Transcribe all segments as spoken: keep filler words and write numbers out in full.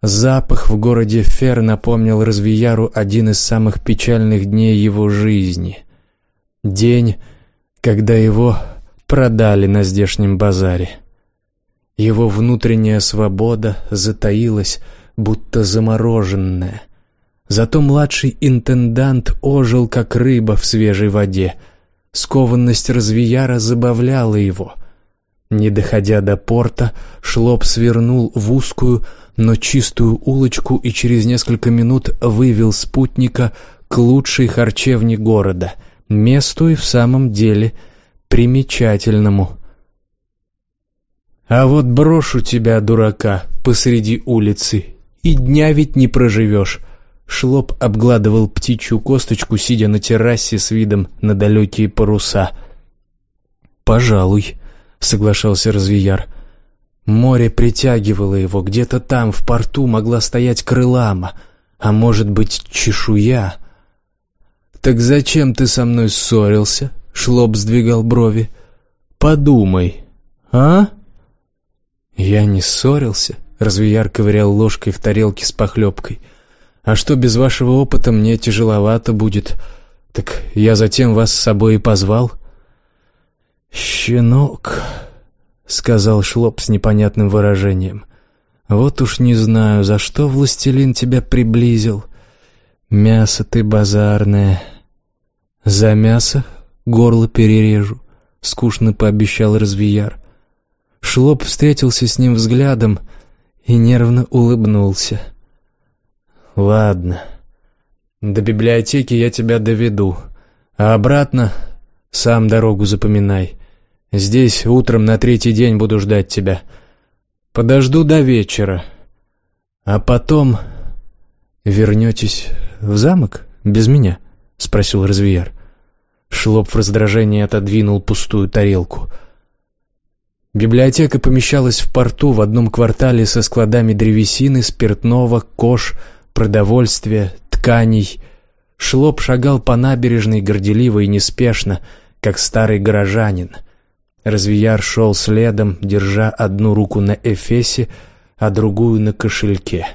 Запах в городе Фер напомнил Развияру один из самых печальных дней его жизни. День, когда его продали на здешнем базаре. Его внутренняя свобода затаилась, будто замороженная. Зато младший интендант ожил, как рыба в свежей воде. Скованность Развияра забавляла его. Не доходя до порта, Шлоп свернул в узкую, но чистую улочку и через несколько минут вывел спутника к лучшей харчевне города, месту и в самом деле примечательному. «А вот брошу тебя, дурака, посреди улицы, и дня ведь не проживешь». Шлоп обгладывал птичью косточку, сидя на террасе с видом на далекие паруса. «Пожалуй», — соглашался Развияр. Море притягивало его, где-то там, в порту, могла стоять крылама, а может быть, чешуя. «Так зачем ты со мной ссорился?» — Шлоп сдвигал брови. «Подумай, а?» «Я не ссорился», — Развияр ковырял ложкой в тарелке с похлебкой. «А что, без вашего опыта мне тяжеловато будет. Так я затем вас с собой и позвал». «Щенок», — сказал Шлоп с непонятным выражением. «Вот уж не знаю, за что властелин тебя приблизил. Мясо ты базарное». «За мясо горло перережу», — скучно пообещал Развияр. Шлоп встретился с ним взглядом и нервно улыбнулся. «Ладно, до библиотеки я тебя доведу, а обратно сам дорогу запоминай. Здесь утром на третий день буду ждать тебя. Подожду до вечера. А потом вернетесь в замок без меня?» — спросил Развияр. Шлоп в раздражении отодвинул пустую тарелку. Библиотека помещалась в порту в одном квартале со складами древесины, спиртного, кож, продовольствия, тканей. Шлоп шагал по набережной горделиво и неспешно, как старый горожанин. Развияр шел следом, держа одну руку на эфесе, а другую на кошельке.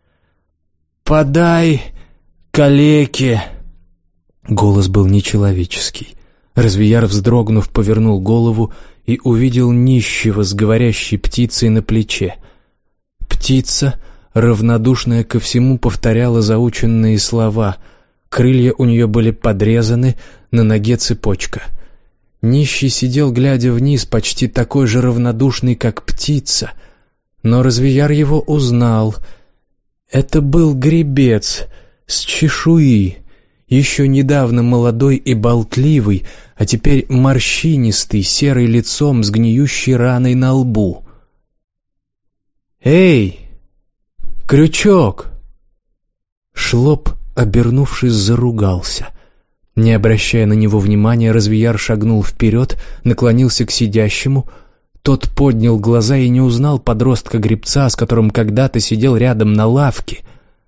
«Подай калеке!» Голос был нечеловеческий. Развияр, вздрогнув, повернул голову и увидел нищего с говорящей птицей на плече. Птица, равнодушная ко всему, повторяла заученные слова. Крылья у нее были подрезаны, на ноге цепочка. Нищий сидел, глядя вниз, почти такой же равнодушный, как птица. Но Развияр его узнал. Это был гребец с чешуи, еще недавно молодой и болтливый, а теперь морщинистый, серый лицом с гниющей раной на лбу. «Эй, Крючок!» Шлоп, обернувшись, заругался. Не обращая на него внимания, Развияр шагнул вперед, наклонился к сидящему. Тот поднял глаза и не узнал подростка-гребца, с которым когда-то сидел рядом на лавке.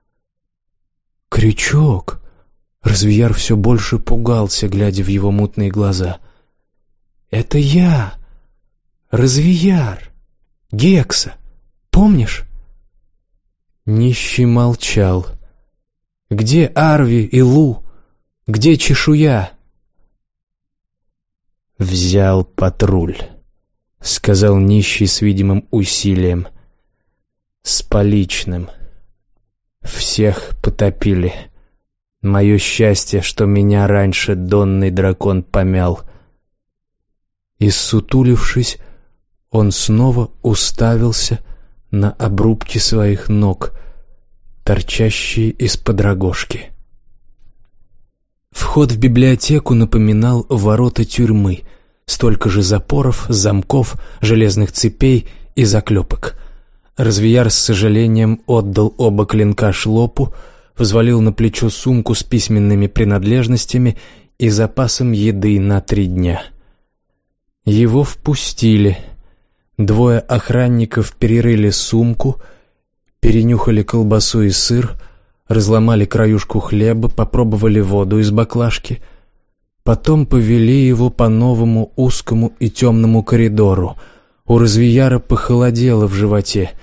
«Крючок!» Развияр все больше пугался, глядя в его мутные глаза. «Это я, Развияр, Гекса, помнишь?» Нищий молчал. «Где Арви и Лу? Где чешуя?» «Взял патруль», — сказал нищий с видимым усилием. «С поличным. Всех потопили. Мое счастье, что меня раньше донный дракон помял». И, ссутулившись, он снова уставился на обрубки своих ног, торчащие из-под рогожки. Вход в библиотеку напоминал ворота тюрьмы. Столько же запоров, замков, железных цепей и заклепок. Развияр с сожалением отдал оба клинка Шлопу, взвалил на плечо сумку с письменными принадлежностями и запасом еды на три дня. Его впустили. Двое охранников перерыли сумку, перенюхали колбасу и сыр, разломали краюшку хлеба, попробовали воду из баклажки. Потом повели его по новому узкому и темному коридору. У Развияра похолодело в животе.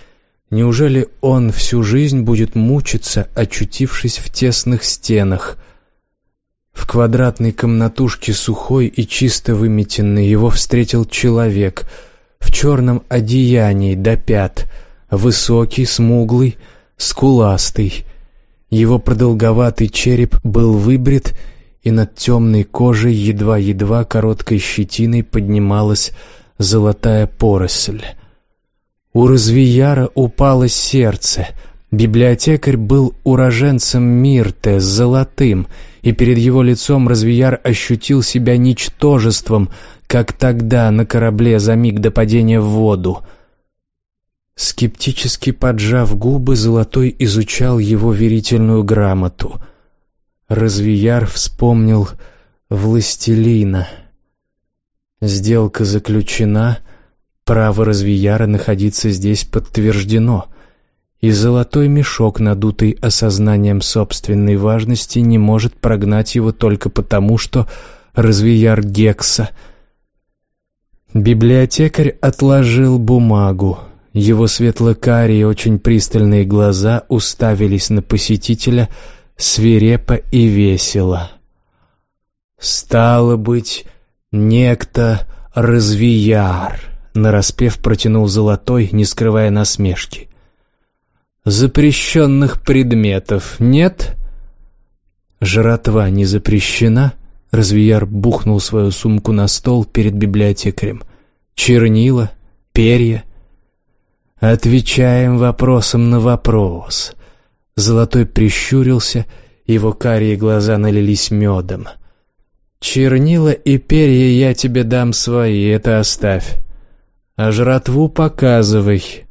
Неужели он всю жизнь будет мучиться, очутившись в тесных стенах? В квадратной комнатушке, сухой и чисто выметенной, его встретил человек в черном одеянии до пят, высокий, смуглый, скуластый. Его продолговатый череп был выбрит, и над темной кожей едва-едва короткой щетиной поднималась золотая поросль. У Развияра упало сердце. Библиотекарь был уроженцем Мирте, с золотым, и перед его лицом Развияр ощутил себя ничтожеством, как тогда на корабле за миг до падения в воду. Скептически поджав губы, Золотой изучал его верительную грамоту. Развияр вспомнил властелина. Сделка заключена, право Развияра находиться здесь подтверждено, и золотой мешок, надутый осознанием собственной важности, не может прогнать его только потому, что Развияр Гекса. Библиотекарь отложил бумагу. Его светло-карие, очень пристальные глаза уставились на посетителя свирепо и весело. «Стало быть, некто Развияр», — нараспев протянул Золотой, не скрывая насмешки. «Запрещенных предметов нет?» «Жратва не запрещена?» — Развияр бухнул свою сумку на стол перед библиотекарем. «Чернила? Перья?» «Отвечаем вопросом на вопрос». Золотой прищурился, его карие глаза налились медом. «Чернила и перья я тебе дам свои, это оставь. А жратву показывай».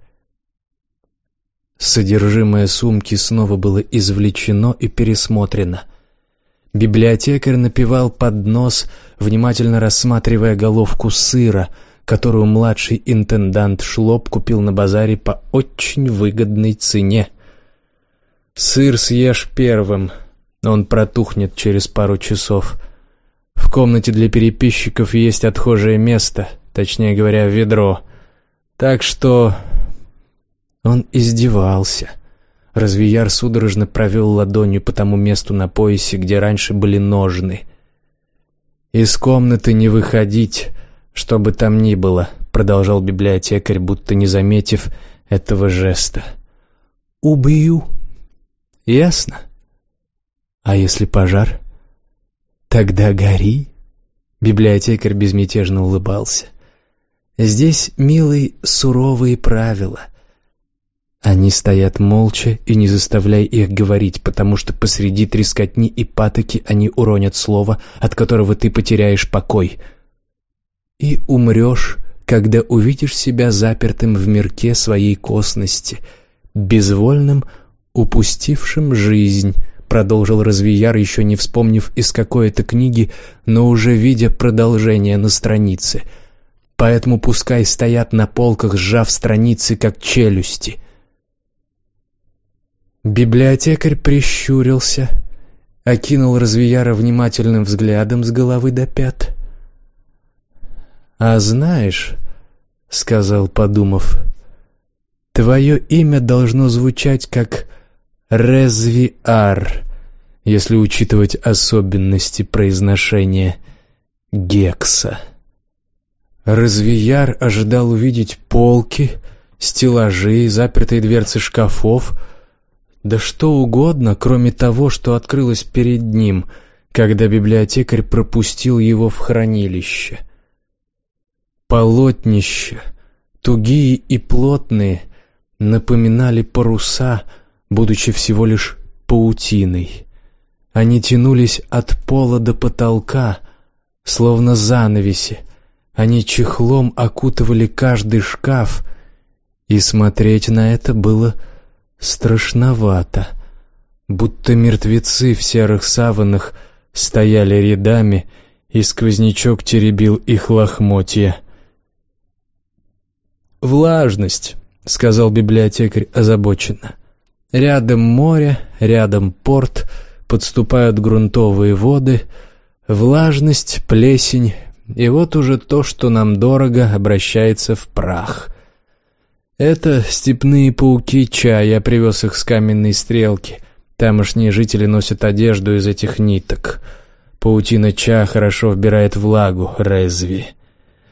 Содержимое сумки снова было извлечено и пересмотрено. Библиотекарь напевал под нос, внимательно рассматривая головку сыра, которую младший интендант Шлоп купил на базаре по очень выгодной цене. «Сыр съешь первым, он протухнет через пару часов. В комнате для переписчиков есть отхожее место, точнее говоря, ведро. Так что...» Он издевался. Развияр судорожно провел ладонью по тому месту на поясе, где раньше были ножны. «Из комнаты не выходить, что бы там ни было», — продолжал библиотекарь, будто не заметив этого жеста. «Убью». «Ясно. А если пожар?» «Тогда гори». Библиотекарь безмятежно улыбался. «Здесь, милый, суровые правила. Они стоят молча, и не заставляй их говорить, потому что посреди трескотни и патоки они уронят слово, от которого ты потеряешь покой. И умрешь, когда увидишь себя запертым в мирке своей косности, безвольным, упустившим жизнь», — продолжил Развияр, еще не вспомнив из какой это книги, но уже видя продолжение на странице. «Поэтому пускай стоят на полках, сжав страницы, как челюсти». Библиотекарь прищурился, окинул Развияра внимательным взглядом с головы до пят. «А знаешь, — сказал, подумав, — твое имя должно звучать как Развияр, если учитывать особенности произношения Гекса». Развияр ожидал увидеть полки, стеллажи, запертые дверцы шкафов, да что угодно, кроме того, что открылось перед ним, когда библиотекарь пропустил его в хранилище. Полотнища, тугие и плотные, напоминали паруса, будучи всего лишь паутиной. Они тянулись от пола до потолка, словно занавеси. Они чехлом окутывали каждый шкаф, и смотреть на это было страшновато, будто мертвецы в серых саванах стояли рядами, и сквознячок теребил их лохмотья. «Влажность», — сказал библиотекарь озабоченно. «Рядом море, рядом порт, подступают грунтовые воды, влажность, плесень, и вот уже то, что нам дорого, обращается в прах. «Это степные пауки Ча, я привез их с каменной стрелки. Тамошние жители носят одежду из этих ниток. Паутина Ча хорошо вбирает влагу, Резви».